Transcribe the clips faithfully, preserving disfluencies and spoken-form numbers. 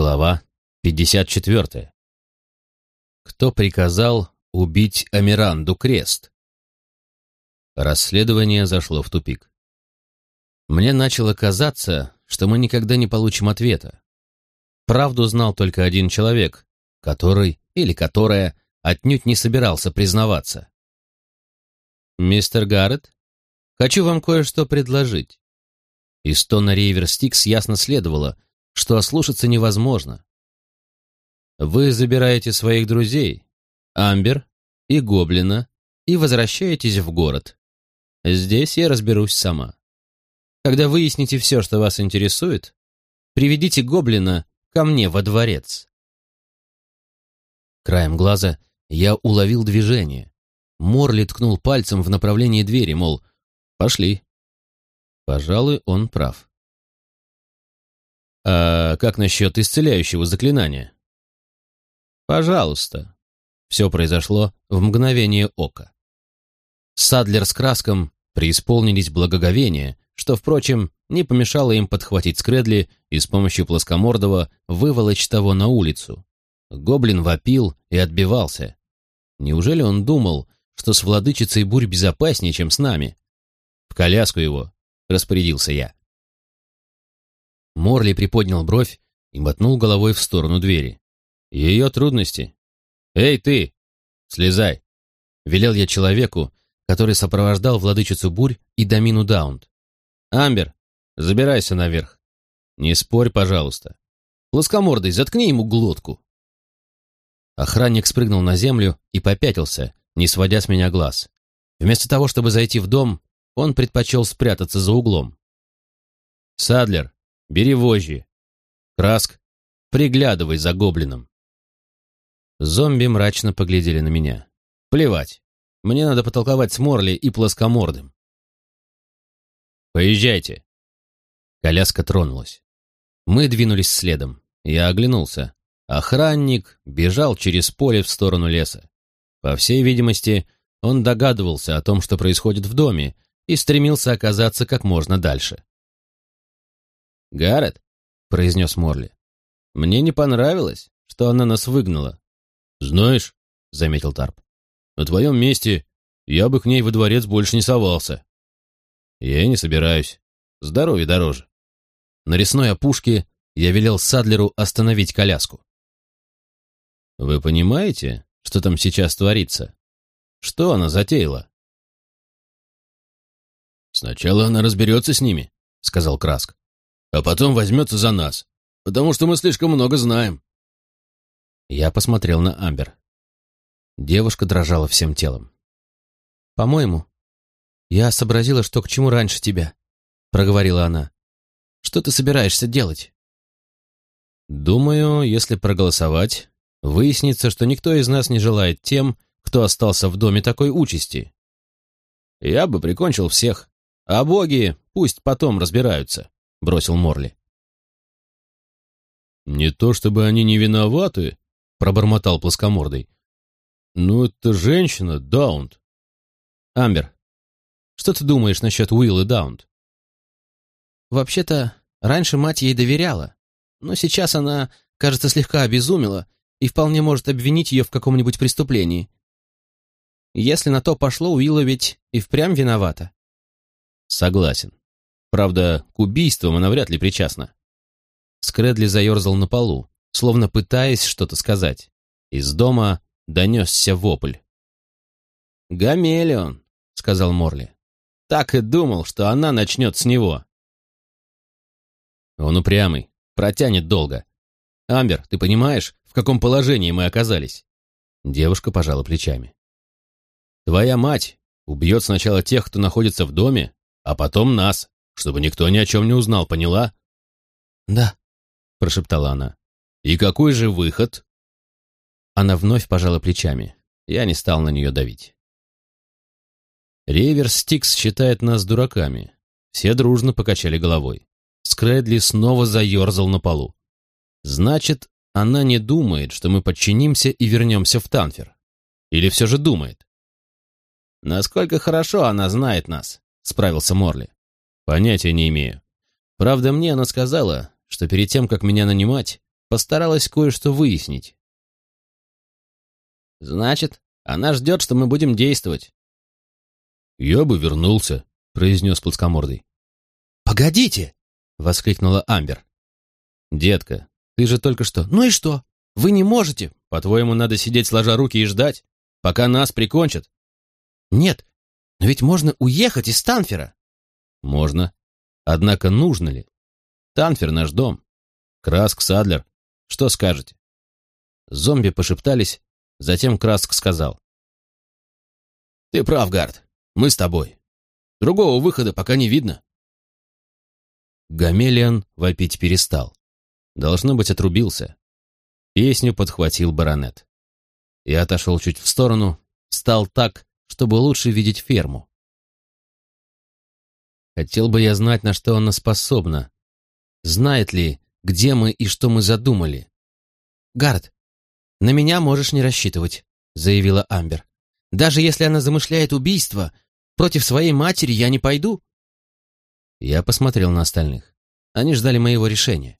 Глава пятьдесят четыре. Кто приказал убить Амиранду Крест? Расследование зашло в тупик. Мне начало казаться, что мы никогда не получим ответа. Правду знал только один человек, который или которая отнюдь не собирался признаваться. «Мистер Гаррет, хочу вам кое-что предложить». Из тона Ривер Стикс ясно следовало, что ослушаться невозможно. Вы забираете своих друзей, Амбер и Гоблина, и возвращаетесь в город. Здесь я разберусь сама. Когда выясните все, что вас интересует, приведите Гоблина ко мне во дворец. Краем глаза я уловил движение. Морли ткнул пальцем в направлении двери, мол, пошли. Пожалуй, он прав. «А как насчет исцеляющего заклинания?» «Пожалуйста». Все произошло в мгновение ока. Садлер с Краском преисполнились благоговения, что, впрочем, не помешало им подхватить Скрэдли и с помощью плоскомордого выволочь того на улицу. Гоблин вопил и отбивался. Неужели он думал, что с владычицей бурь безопаснее, чем с нами? «В коляску его», — распорядился я. Морли приподнял бровь и мотнул головой в сторону двери. «Ее трудности. Эй, ты! Слезай!» Велел я человеку, который сопровождал владычицу бурь и Домину Даунт. «Амбер, забирайся наверх. Не спорь, пожалуйста. Плоскомордый, заткни ему глотку». Охранник спрыгнул на землю и попятился, не сводя с меня глаз. Вместо того, чтобы зайти в дом, он предпочел спрятаться за углом. «Садлер, бери вожжи. Краск, приглядывай за гоблином». Зомби мрачно поглядели на меня. «Плевать. Мне надо потолковать с Морли и плоскомордым». «Поезжайте». Коляска тронулась. Мы двинулись следом. Я оглянулся. Охранник бежал через поле в сторону леса. По всей видимости, он догадывался о том, что происходит в доме, и стремился оказаться как можно дальше. «Гаррет», — произнес Морли, — «мне не понравилось, что она нас выгнала». «Знаешь», — заметил Тарп, — «на твоем месте я бы к ней во дворец больше не совался». «Я и не собираюсь. Здоровье дороже». На лесной опушке я велел Садлеру остановить коляску. «Вы понимаете, что там сейчас творится? Что она затеяла?» «Сначала она разберется с ними», — сказал Краск, «а потом возьмется за нас, потому что мы слишком много знаем». Я посмотрел на Амбер. Девушка дрожала всем телом. «По-моему, я сообразила, что к чему раньше тебя», — проговорила она. «Что ты собираешься делать?» «Думаю, если проголосовать, выяснится, что никто из нас не желает тем, кто остался в доме такой участи. Я бы прикончил всех, а боги пусть потом разбираются», — бросил Морли. «Не то чтобы они не виноваты», — пробормотал плоскомордый. «Ну, это женщина, Даунт». «Амбер, что ты думаешь насчет Уиллы Даунт?» «Вообще-то, раньше мать ей доверяла, но сейчас она, кажется, слегка обезумела и вполне может обвинить ее в каком-нибудь преступлении. Если на то пошло, Уилла ведь и впрямь виновата». «Согласен. Правда, к убийствам она вряд ли причастна». Скрэдли заерзал на полу, словно пытаясь что-то сказать. Из дома донесся вопль. «Гамелион», — сказал Морли. «Так и думал, что она начнет с него». «Он упрямый, протянет долго. Амбер, ты понимаешь, в каком положении мы оказались?» Девушка пожала плечами. «Твоя мать убьет сначала тех, кто находится в доме, а потом нас, чтобы никто ни о чем не узнал, поняла?» «Да», — прошептала она. «И какой же выход?» Она вновь пожала плечами. Я не стал на нее давить. Ривер Стикс считает нас дураками. Все дружно покачали головой. Скрэдли снова заерзал на полу. «Значит, она не думает, что мы подчинимся и вернемся в Танфер? Или все же думает?» «Насколько хорошо она знает нас», — справился Морли. «Понятия не имею. Правда, мне она сказала, что перед тем, как меня нанимать, постаралась кое-что выяснить. «Значит, она ждет, что мы будем действовать». «Я бы вернулся», — произнес плоскомордый. «Погодите!» — воскликнула Амбер. «Детка, ты же только что...» «Ну и что? Вы не можете...» «По-твоему, надо сидеть сложа руки и ждать, пока нас прикончат?» «Нет, но ведь можно уехать из Танфера». «Можно. Однако нужно ли? Танфер наш дом. Краск, Садлер. Что скажете?» Зомби пошептались, затем Краск сказал. «Ты прав, Гард. Мы с тобой. Другого выхода пока не видно». Гамелиан вопить перестал. Должно быть, отрубился. Песню подхватил баронет. Я отошел чуть в сторону, встал так, чтобы лучше видеть ферму. Хотел бы я знать, на что она способна. Знает ли, где мы и что мы задумали. «Гард, на меня можешь не рассчитывать», — заявила Амбер. «Даже если она замышляет убийство, против своей матери я не пойду». Я посмотрел на остальных. Они ждали моего решения.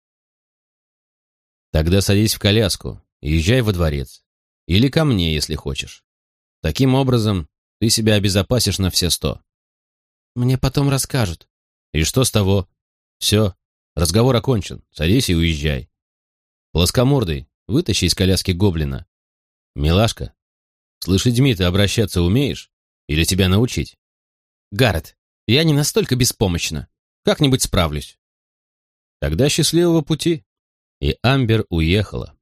«Тогда садись в коляску и езжай во дворец. Или ко мне, если хочешь. Таким образом, ты себя обезопасишь на все сто». «Мне потом расскажут». «И что с того? Все, разговор окончен. Садись и уезжай. Плоскомордый, вытащи из коляски гоблина. Милашка, с лошадьми ты обращаться умеешь? Или тебя научить?» «Гаррет, я не настолько беспомощна. Как-нибудь справлюсь». «Тогда счастливого пути». И Амбер уехала.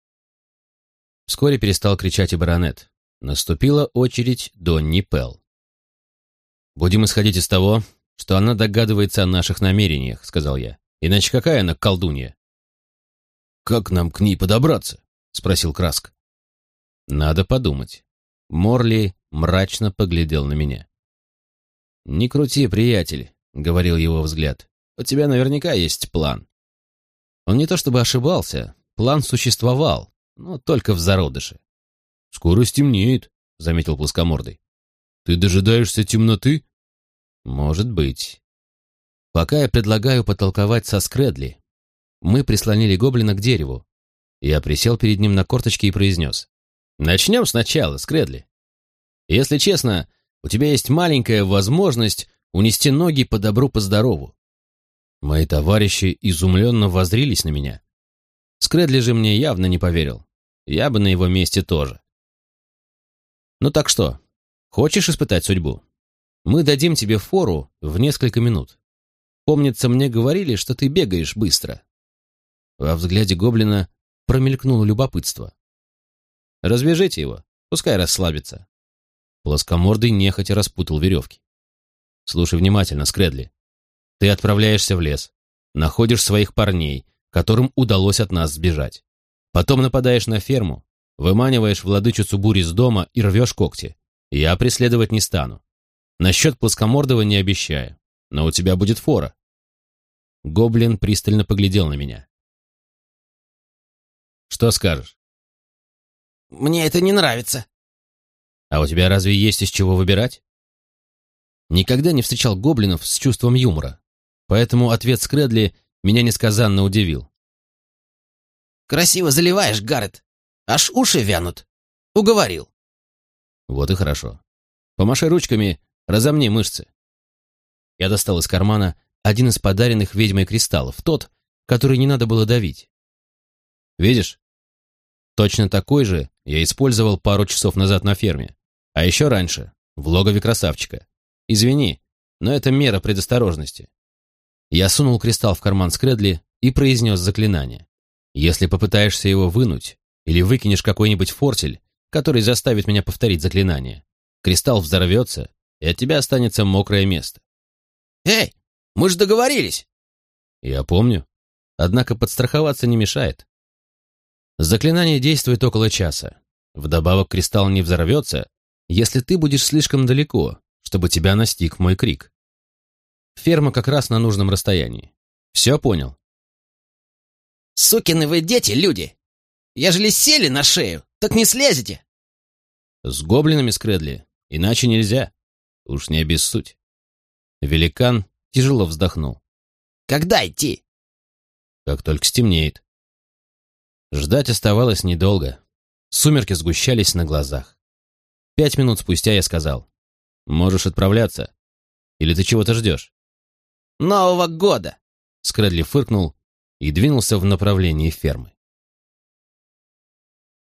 Вскоре перестал кричать и баронет. Наступила очередь Донни Пелл. «Будем исходить из того, что она догадывается о наших намерениях», — сказал я. «Иначе какая она колдунья?» «Как нам к ней подобраться?» — спросил Краск. «Надо подумать». Морли мрачно поглядел на меня. «Не крути, приятель», — говорил его взгляд. «У тебя наверняка есть план». Он не то чтобы ошибался, план существовал, но только в зародыше. «Скоро стемнеет», — заметил плоскомордый. «Ты дожидаешься темноты?» «Может быть. Пока я предлагаю потолковать со Скрэдли». Мы прислонили гоблина к дереву. Я присел перед ним на корточки и произнес. «Начнем сначала, Скрэдли. Если честно, у тебя есть маленькая возможность унести ноги по добру, по здорову». Мои товарищи изумленно воззрились на меня. Скрэдли же мне явно не поверил. Я бы на его месте тоже. «Ну так что, хочешь испытать судьбу? Мы дадим тебе фору в несколько минут. Помнится, мне говорили, что ты бегаешь быстро». Во взгляде гоблина промелькнуло любопытство. «Развяжите его, пускай расслабится». Плоскомордый нехотя распутал веревки. «Слушай внимательно, Скрэдли. Ты отправляешься в лес, находишь своих парней, которым удалось от нас сбежать. Потом нападаешь на ферму, выманиваешь владычицу бурь из дома и рвешь когти. Я преследовать не стану. Насчет плоскомордого не обещаю, но у тебя будет фора». Гоблин пристально поглядел на меня. «Что скажешь?» «Мне это не нравится». «А у тебя разве есть из чего выбирать?» Никогда не встречал гоблинов с чувством юмора, поэтому ответ Скрэдли меня несказанно удивил. «Красиво заливаешь, Гаррет. Аж уши вянут. Уговорил». «Вот и хорошо. Помаши ручками, разомни мышцы». Я достал из кармана один из подаренных ведьмой кристаллов, тот, который не надо было давить. «Видишь? Точно такой же я использовал пару часов назад на ферме, а еще раньше, в логове красавчика. Извини, но это мера предосторожности». Я сунул кристалл в карман Скрэдли и произнес заклинание. «Если попытаешься его вынуть или выкинешь какой-нибудь фортель, который заставит меня повторить заклинание, кристалл взорвется, и от тебя останется мокрое место». «Эй, мы же договорились!» «Я помню. Однако подстраховаться не мешает». Заклинание действует около часа. Вдобавок кристалл не взорвется, если ты будешь слишком далеко, чтобы тебя настиг мой крик. Ферма как раз на нужном расстоянии. Все понял? «Сукины вы дети, люди! Ежели сели на шею, так не слезете!» С гоблинами, Скрэдли, иначе нельзя. Уж не обессудь. Великан тяжело вздохнул. «Когда идти?» «Как только стемнеет». Ждать оставалось недолго. Сумерки сгущались на глазах. Пять минут спустя я сказал: «Можешь отправляться. Или ты чего-то ждешь?» «Нового года!» Скрэдли фыркнул и двинулся в направлении фермы.